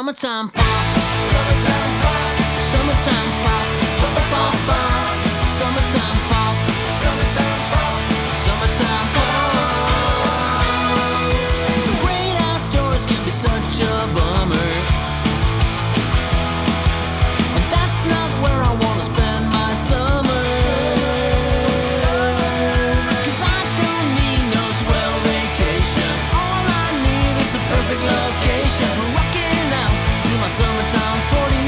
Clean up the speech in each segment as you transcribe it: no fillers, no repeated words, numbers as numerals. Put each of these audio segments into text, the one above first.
Summertime pop, summertime pop, summertime pop, pop, pop, pop, pop. Summertime pop, summertime pop, summertime pop. The great outdoors can be such a bummer, and that's not where I wanna spend my summer. 'Cause I don't need no swell vacation. All I need is a perfect location for rocking out to my summertime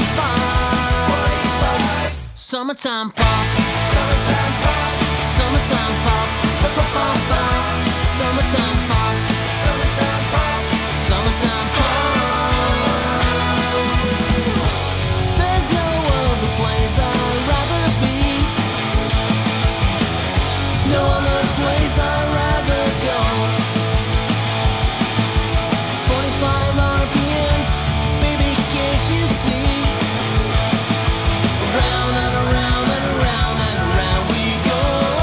45. Summertime pop, summertime pop, summertime pop, pop, pop, pop, pop. Summertime pop, summertime pop, summertime pop. There's no other place I'd rather be, no other place I'd rather go. 45 RPMs, baby, can't you see? Round and around and around and around we go.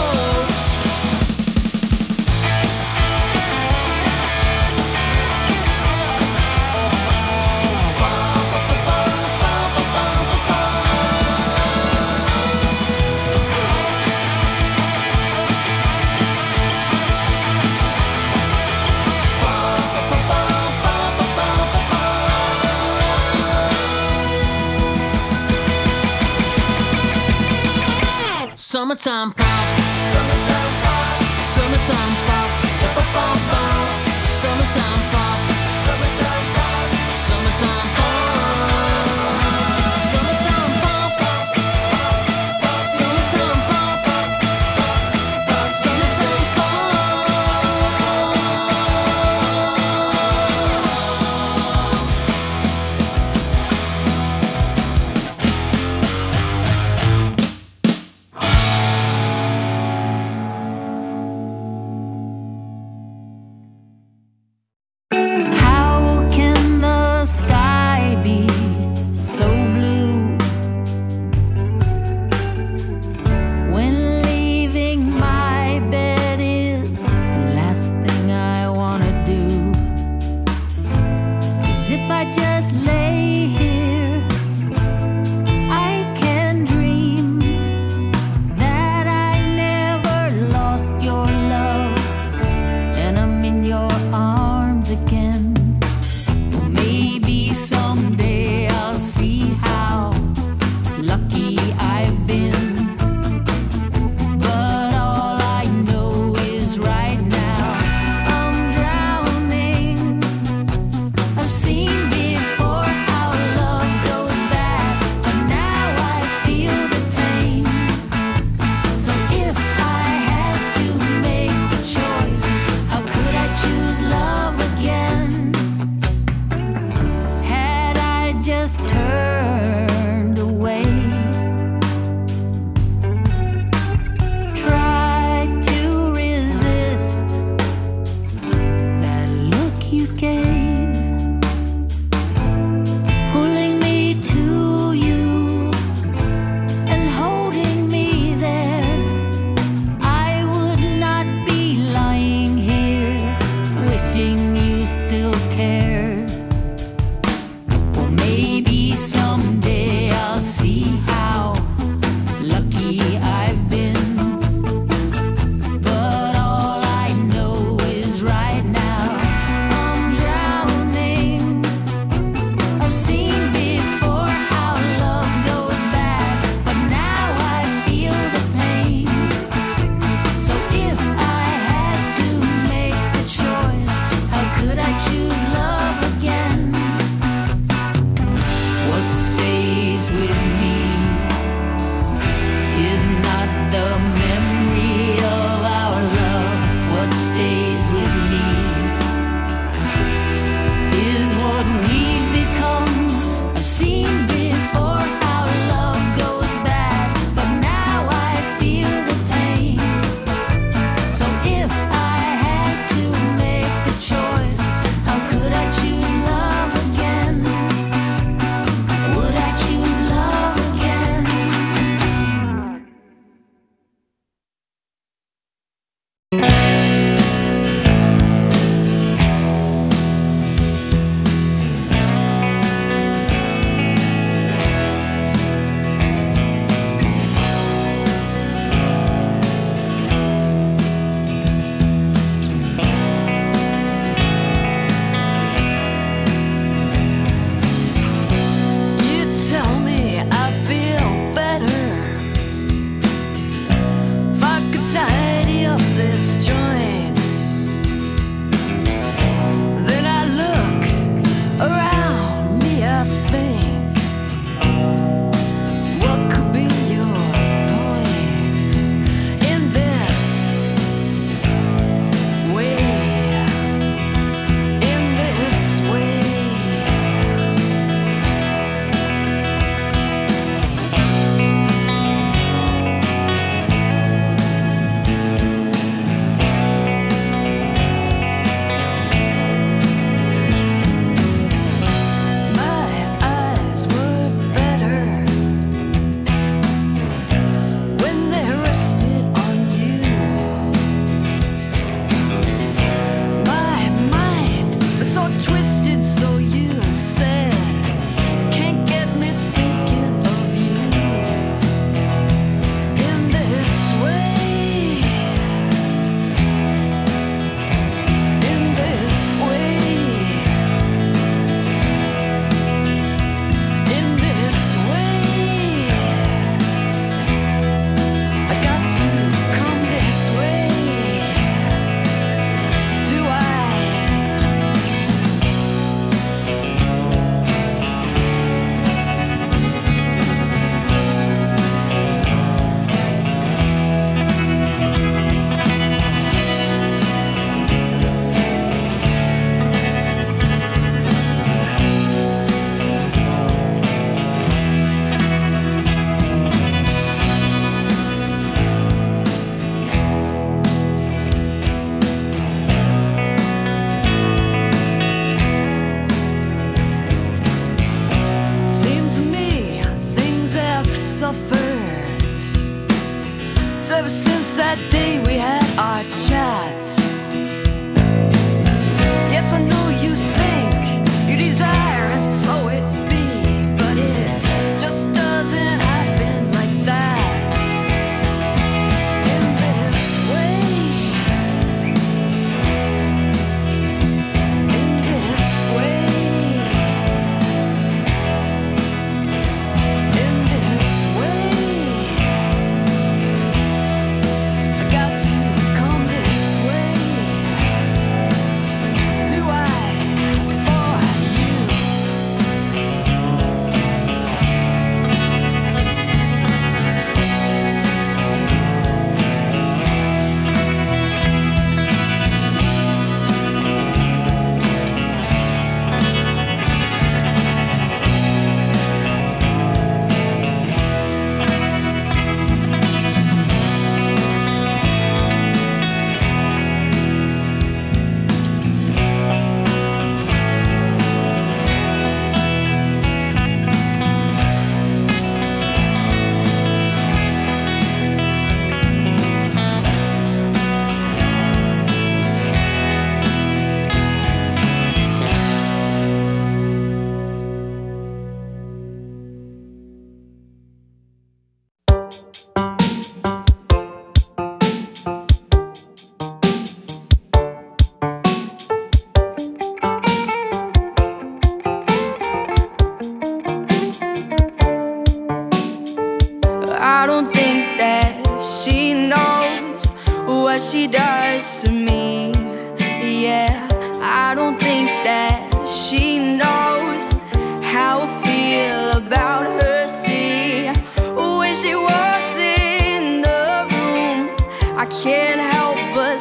Summertime pop, summertime pop, summertime pop, pop, pop, pop, pop. Summertime pop, summertime pop, summertime pop. Summertime pop, pop, pop, summertime pop, pop, pop, summertime ever since that day we had our chat. Yes, I know you think you desire, and so it be, but it just doesn't happen like that. In this way, in this way, in this way, I got to come this way. Do I for you? I don't think that she knows what she does to me. Yeah, I don't think that she knows how I feel about her. See, when she walks in the room, I can't help but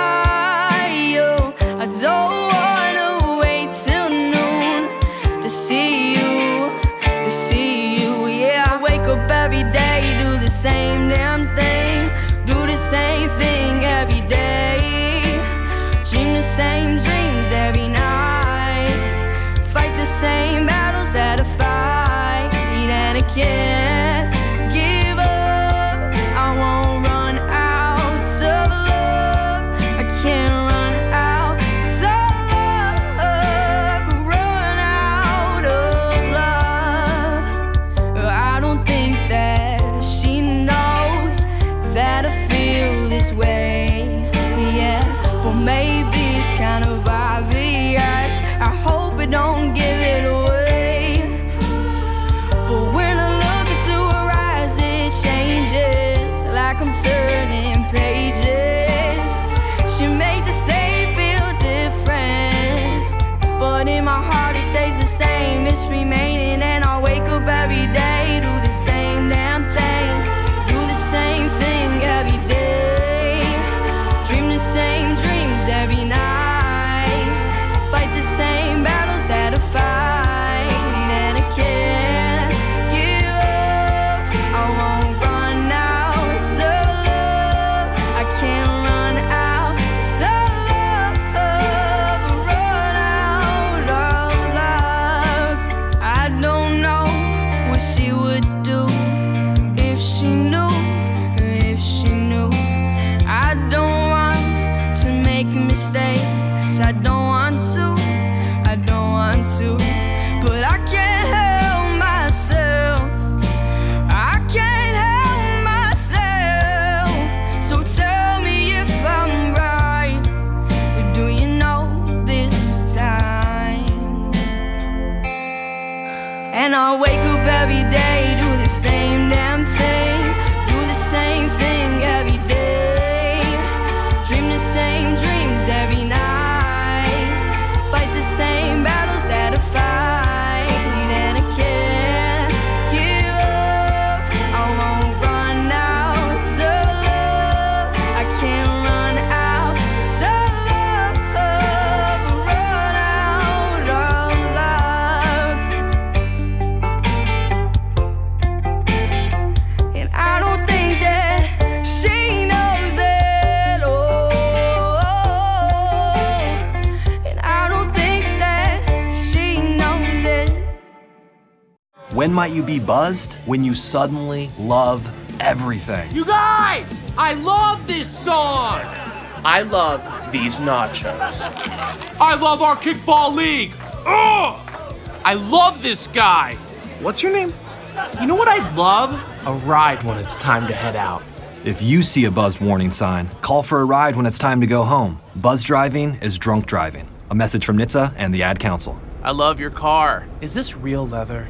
smile. I don't wanna wait till noon to see you, to see you. Yeah, I wake up every day, do the same damn thing, do the same thing every day, dream the same dreams every night, fight the same battles that I fight, and I can't give up. I won't run out of love. I can't run out of love, run out of love. I don't think that she knows that I feel this way. Yeah, but maybe it's kind of obvious. I hope I don't give it away. But when I look into her eyes, it changes, like I'm turning pages. She made the same feel different, but in my heart it stays the same. It's remaining, and I wake up every day, do the same damn thing, do the same thing every day, dream the same dreams every night, fight the same battles that I fight, and I can't give up. I won't run out of love. I can't run out of love, run out of love. I don't know what she would do if she knew, if she knew. I don't want to make mistakes, I don't want to, I don't want to, but I can't help myself, I can't help myself. So tell me if I'm right, do you know this time? And I wake up every day, do the same damn thing, do the same thing every day, dream the same dreams every night, fight the same battles that I fight, and I can't give up. I won't run out of love. I can't run out of love, run out of love. And I don't think that she knows it all, and I don't think that she knows it. When might you be buzzed? When you suddenly love everything. You guys! I love this song! I love these nachos. I love our kickball league! Ugh! I love this guy! What's your name? You know what I'd love? A ride when it's time to head out. If you see a buzzed warning sign, call for a ride when it's time to go home. Buzz driving is drunk driving. A message from NHTSA and the Ad Council. I love your car. Is this real leather?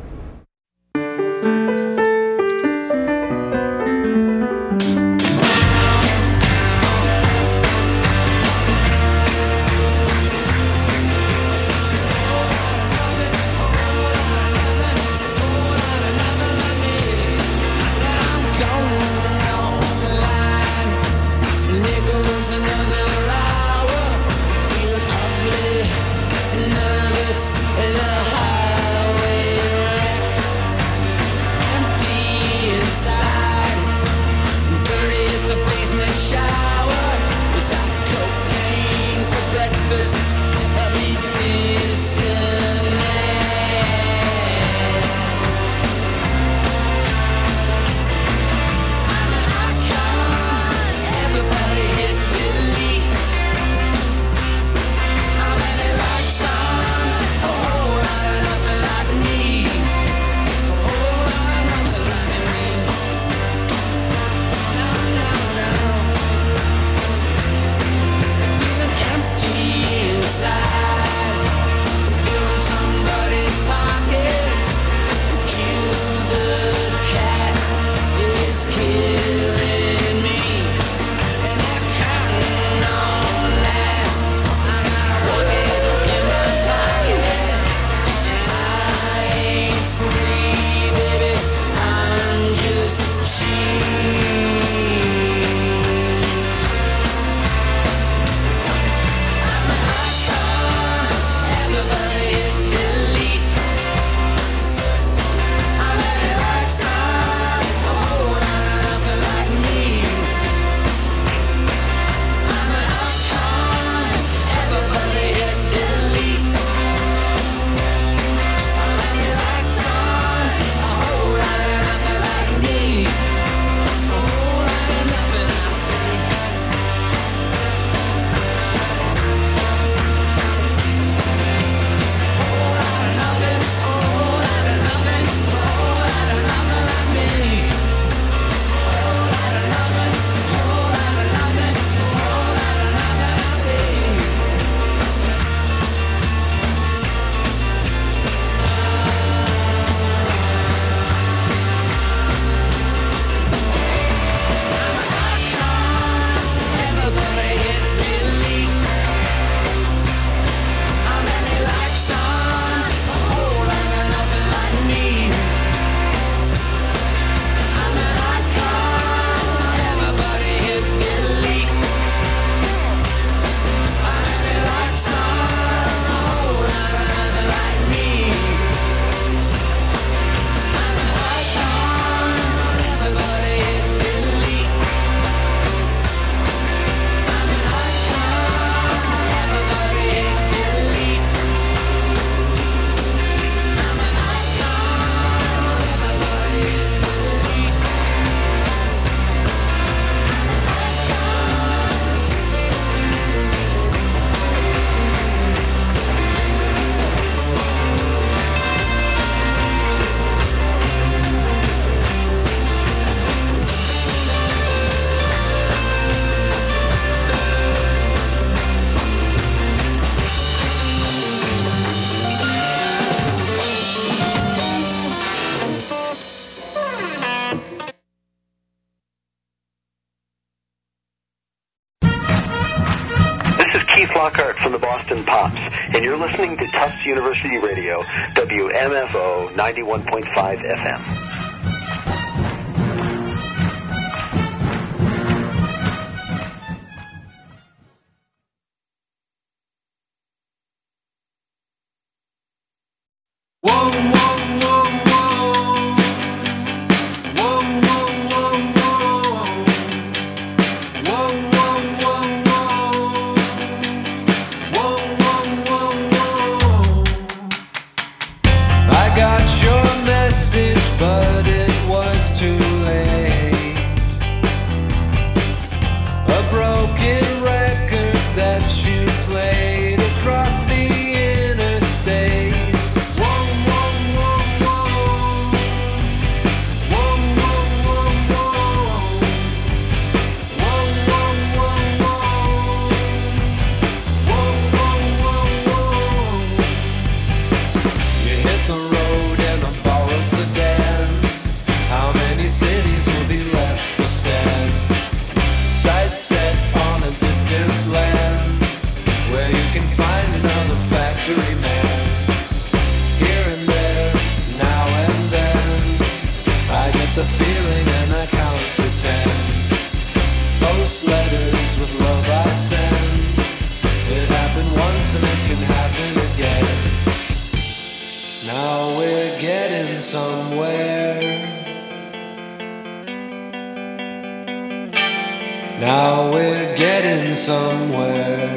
Keith Lockhart from the Boston Pops, and you're listening to Tufts University Radio, WMFO 91.5 FM. I got your message, but Now we're getting somewhere.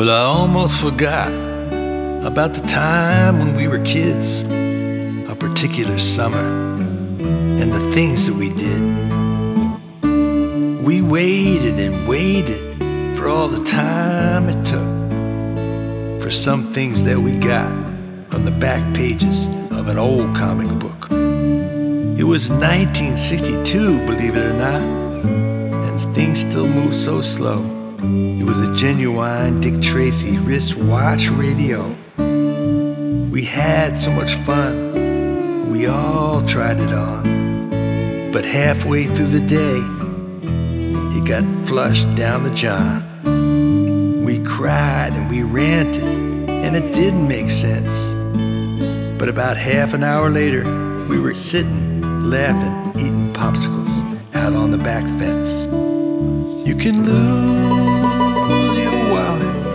Well, I almost forgot about the time when we were kids, a particular summer, and the things that we did. We waited and waited for all the time it took for some things that we got from the back pages of an old comic book. It was 1962, believe it or not, and things still move so slow. It was a genuine Dick Tracy wristwatch radio. We had so much fun, we all tried it on. But halfway through the day, it got flushed down the john. We cried and we ranted, and it didn't make sense. But about half an hour later, we were sitting, laughing, eating popsicles out on the back fence. You can lose your wallet,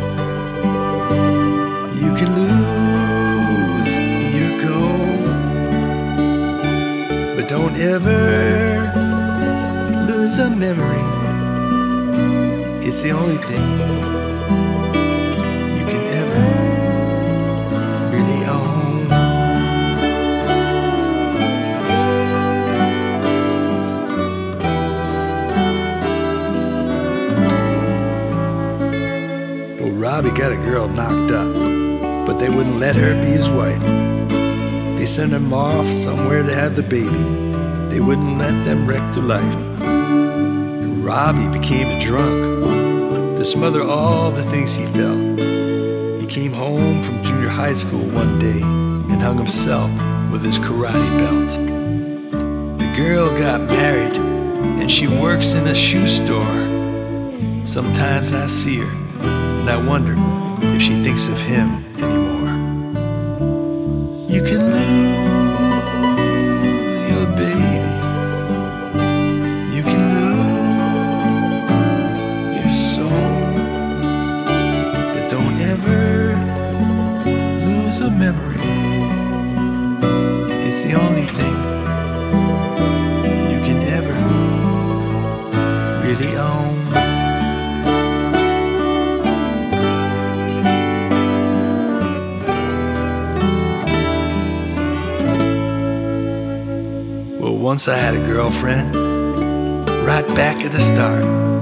you can lose your gold, but don't ever lose a memory. It's the only thing you can ever really own. Well, Robbie got a girl knocked up, but they wouldn't let her be his wife. They sent him off somewhere to have the baby. They wouldn't let them wreck their life. And Robbie became a drunk to smother all the things he felt. He came home from junior high school one day and hung himself with his karate belt. The girl got married and she works in a shoe store. Sometimes I see her and I wonder if she thinks of him anymore. You can lose your baby, you can lose your soul, but don't ever lose a memory. It's the only thing you can ever really own. Well, once I had a girlfriend, right back at the start.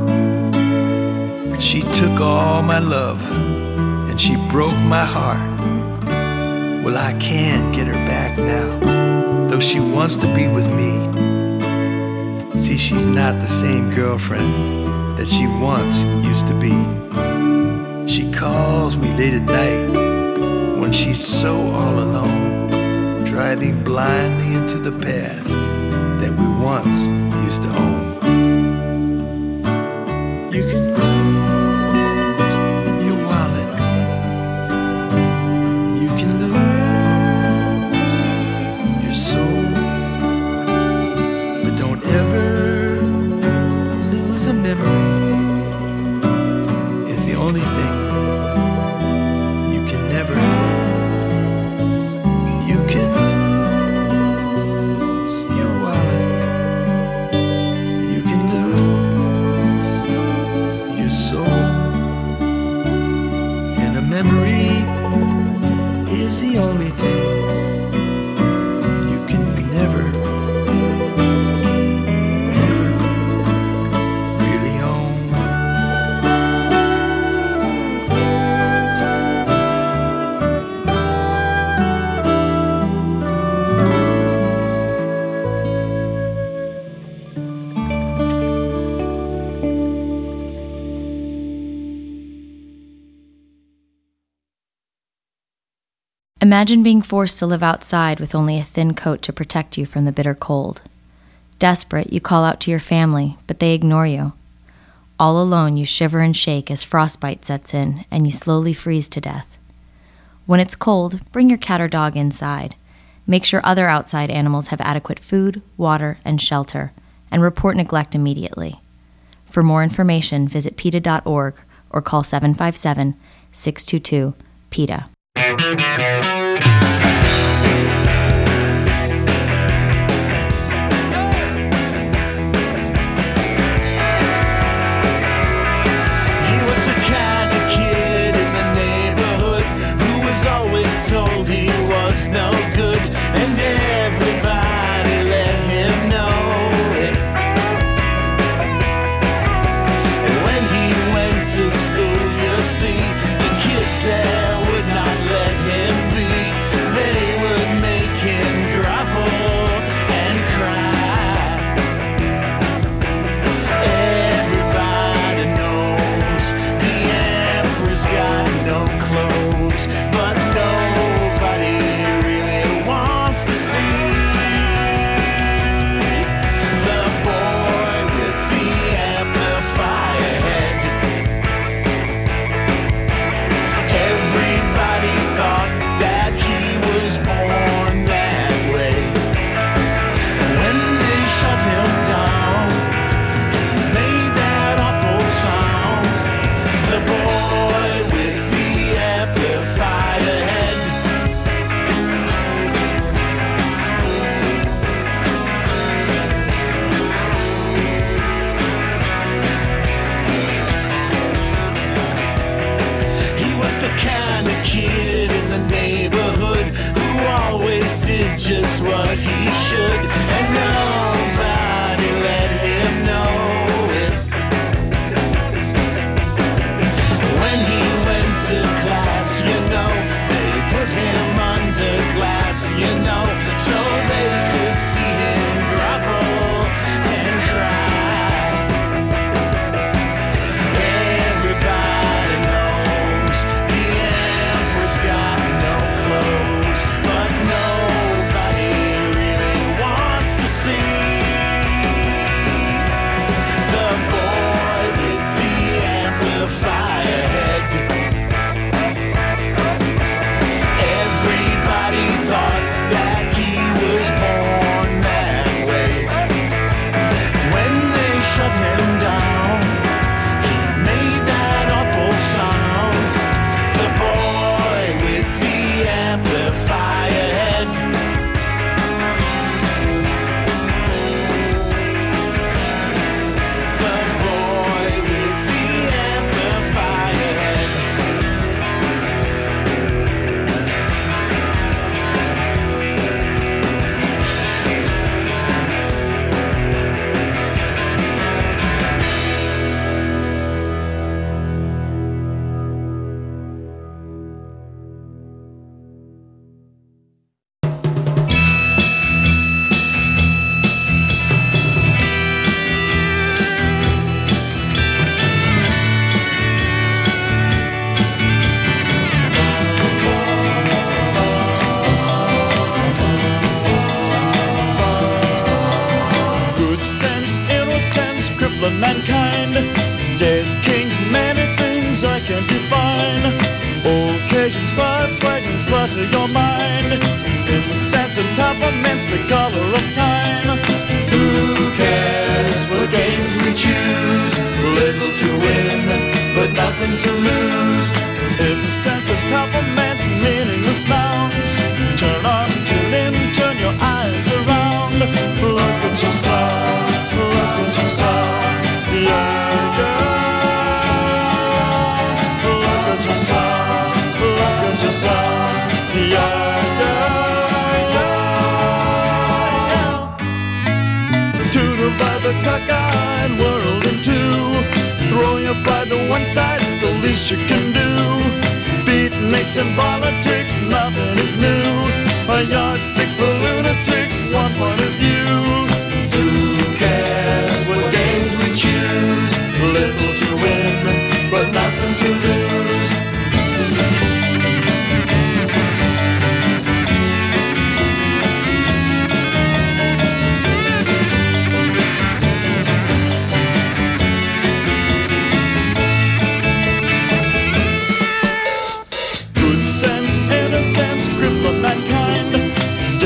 She took all my love and she broke my heart. Well, I can't get her back now, though she wants to be with me. See, she's not the same girlfriend that she once used to be. She calls me late at night when she's so all alone, driving blindly into the past that we once used to own. You can lose your wallet, you can lose your soul, but don't ever lose a memory. It's the only thing you can never. You can lose your wallet, you can lose your soul, and a memory is the only thing you can never, ever really own. Imagine being forced to live outside with only a thin coat to protect you from the bitter cold. Desperate, you call out to your family, but they ignore you. All alone, you shiver and shake as frostbite sets in and you slowly freeze to death. When it's cold, bring your cat or dog inside. Make sure other outside animals have adequate food, water, and shelter, and report neglect immediately. For more information, visit PETA.org or call 757-622-PETA. He was the kind of kid mankind. Dead kings, many things I can't define. Occasions, spots, wagons, clutter your mind. In the sense of peppermints, the color of time. Who cares what games we choose? Little to win, but nothing to lose. In the sense of peppermints, meaningless nouns. Turn on, tune in, turn your eyes around. Look at yourself, look at yourself. Yeah, yeah. Look at yourself, look at yourself. Yeah, yeah, yeah. Tutor by the cockeyed world in two. Throw your pride to one side is the least you can do. Beatniks and politics, nothing is new. A yardstick for lunatics, one point of view. Who cares what games we choose? Little to win, but nothing to lose. Good sense, innocence, cripple mankind.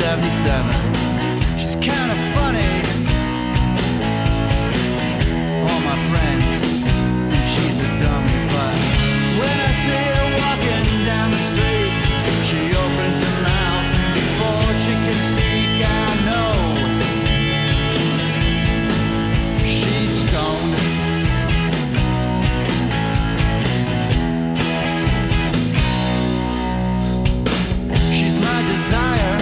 77. She's kind of funny. All my friends think she's a dummy, but when I see her walking down the street, she opens her mouth, and before she can speak, I know she's stoned. She's my desire,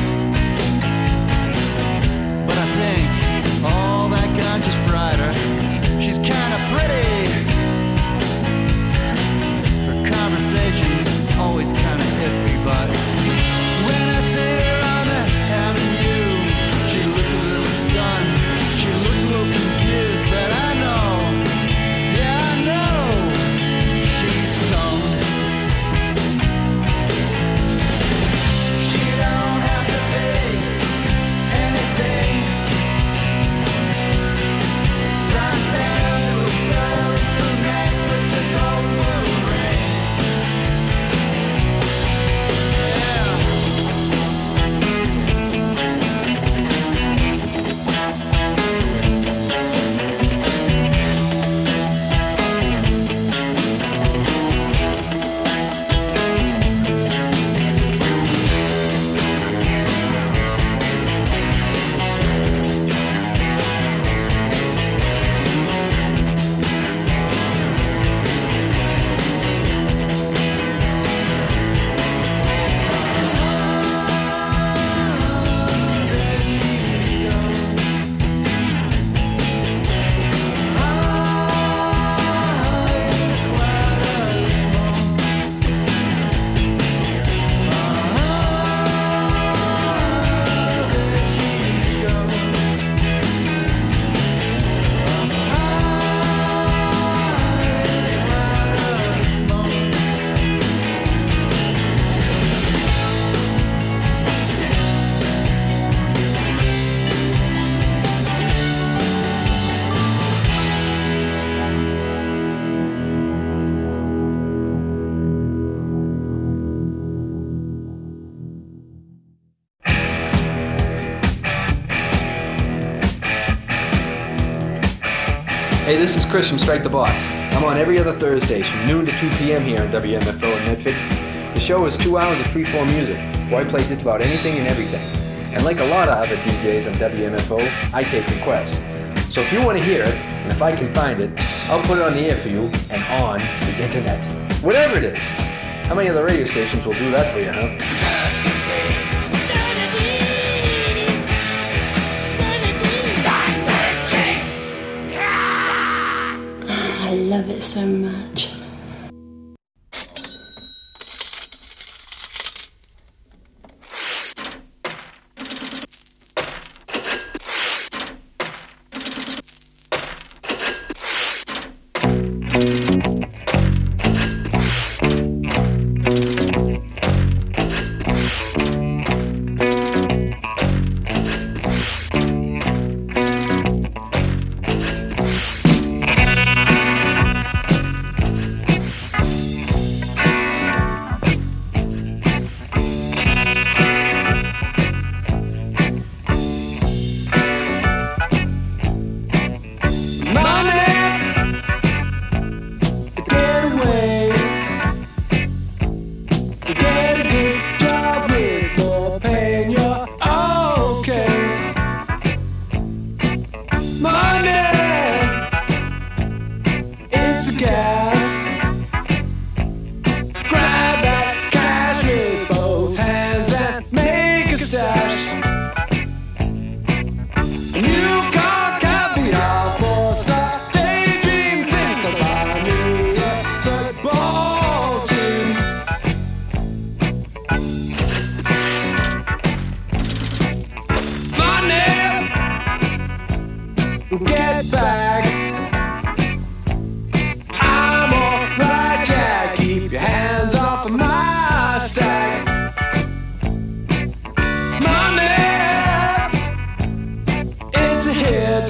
but I think all that ganja's fried her. She's kinda pretty. Her conversation's always kinda iffy, but when I see her on the avenue, she looks a little stunned. She looks a little confused, but I know, yeah, I know she's stoned. She don't have to be anything. Right down to the stones, the necklace, the gold blue ring. Yeah. Hey, this is Chris from Strike the Box. I'm on every other Thursdays from noon to 2 p.m. here on WMFO in Medford. The show is 2 hours of freeform music, where I play just about anything and everything. And like a lot of other DJs on WMFO, I take requests. So if you want to hear it, and if I can find it, I'll put it on the air for you and on the internet. Whatever it is. How many other radio stations will do that for you, huh? I love it so much. Get back. I'm alright, Jack. Keep your hands off of my stack. Money, it's a hit.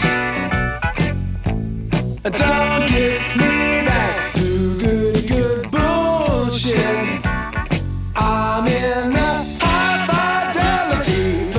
Don't get me back to good bullshit. I'm in a high fidelity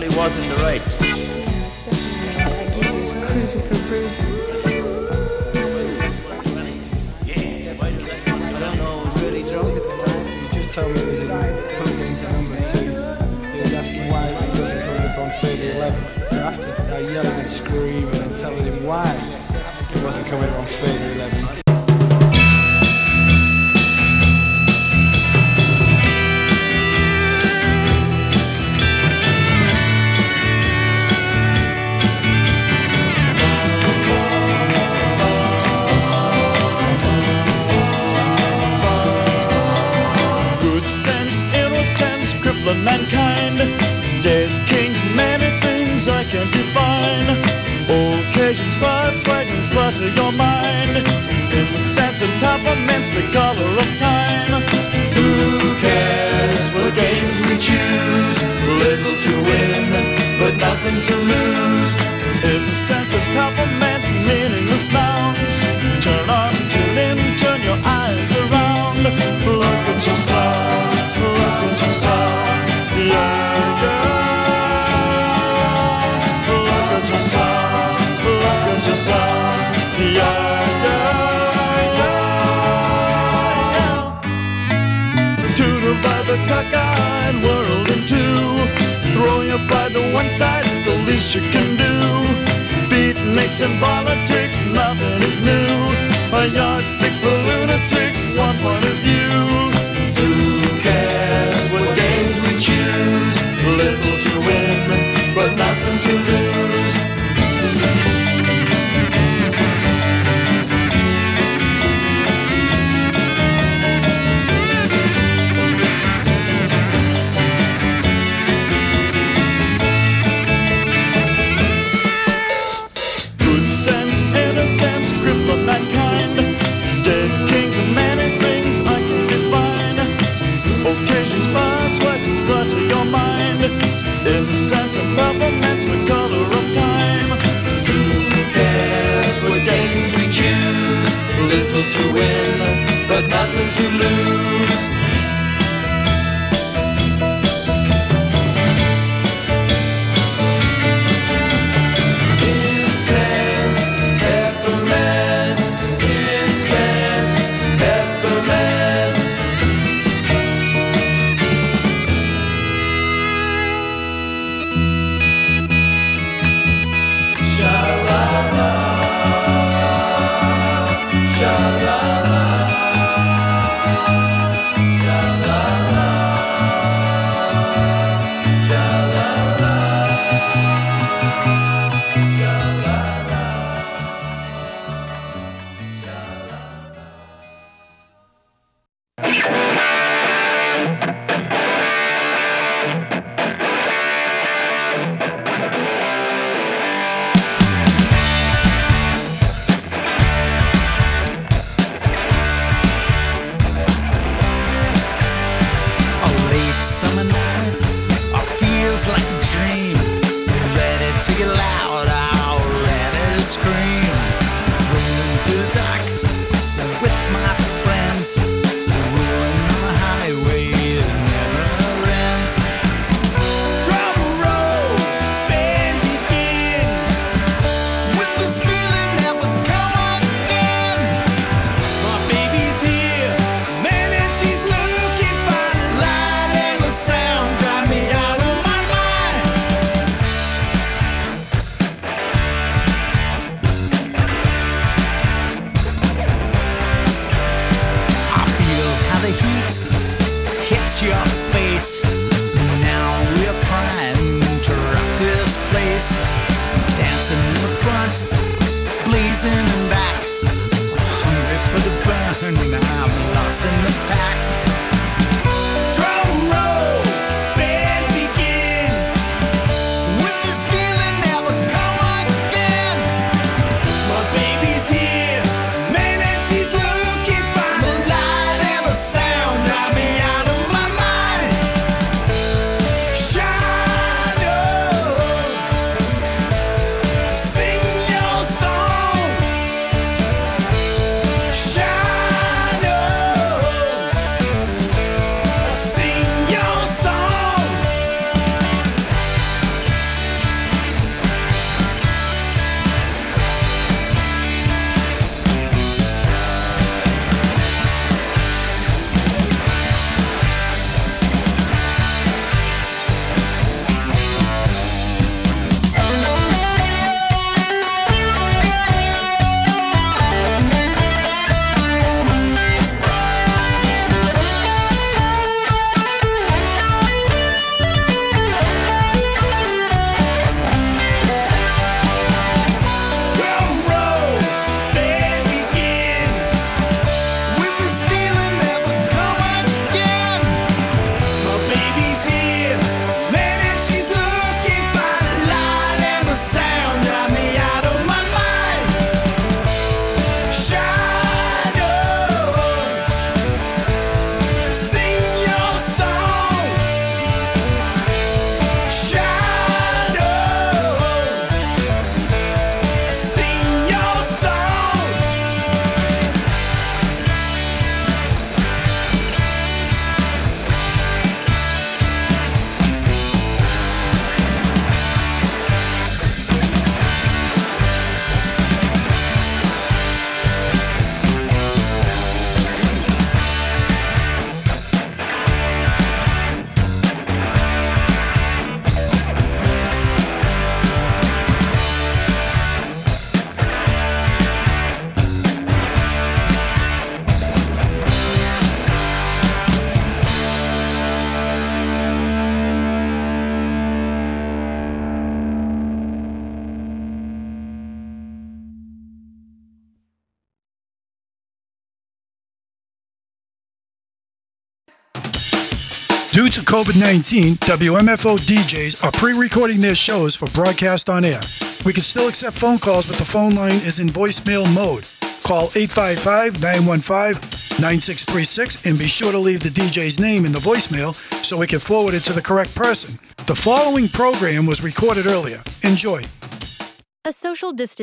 definitely wasn't the race. It's definitely that geezer was cruising for bruising. I don't know, I was really drunk at the time. He just told me it was in Hooligans at number 2. He was asking why he wasn't coming up on 30-11. So after I yelling and screaming and telling him why he wasn't coming up on 30-11. Mankind, dead kings, many things I can't define. Occasions, persuasions, butter your mind. In the sense of peppermints, the color of time. Who cares what games we choose? Little to win, but nothing to lose. In the sense of peppermints, meaningless nouns. Turn on, tune in, turn your eyes around. Look at yourself, look at yourself. Yeah, yeah. Look at yourself, look at yourself. Yeah, yeah, yeah. To divide the cockeyed world in two. Throwing your pride to one side is the least you can do. Beatniks and politics, nothing is new. A yardstick for lunatics, one point of view. Who cares what games we choose? Little to win, but nothing to lose. Good sense, innocence, grip of mankind. Dead kings and many things I can define. Occasions, persuasions, clutter your mind. In the sense of peppermints, the color of time. Who cares what games we choose? Little to win, but nothing to lose. Incense, peppermints, incense, peppermints. Sha-la-la, sha-la-la, sha-la-la, A late summer night, feels like a dream. Ready to get loud, ready to scream. Rolling through the dark with my friends. Rolling on the highway, it never ends. Drum roll, band begins. With this feeling that will come again. My baby's here, man, and she's looking fine. Light and the sound drive me out of my mind. I feel how the heat hits your face. Now we're primed to rock this place. Dancing in the front, blazing in back. Hungry for the burn, I'm lost in the pack. Drum roll, band begins. With this feeling never come again. My baby's here, man, and she's looking fine. The light and the sound drive me out of my mind. Shine on, sing your song. Due to COVID-19, WMFO DJs are pre-recording their shows for broadcast on air. We can still accept phone calls, but the phone line is in voicemail mode. Call 855-915-9636 and be sure to leave the DJ's name in the voicemail so we can forward it to the correct person. The following program was recorded earlier. Enjoy. A social distance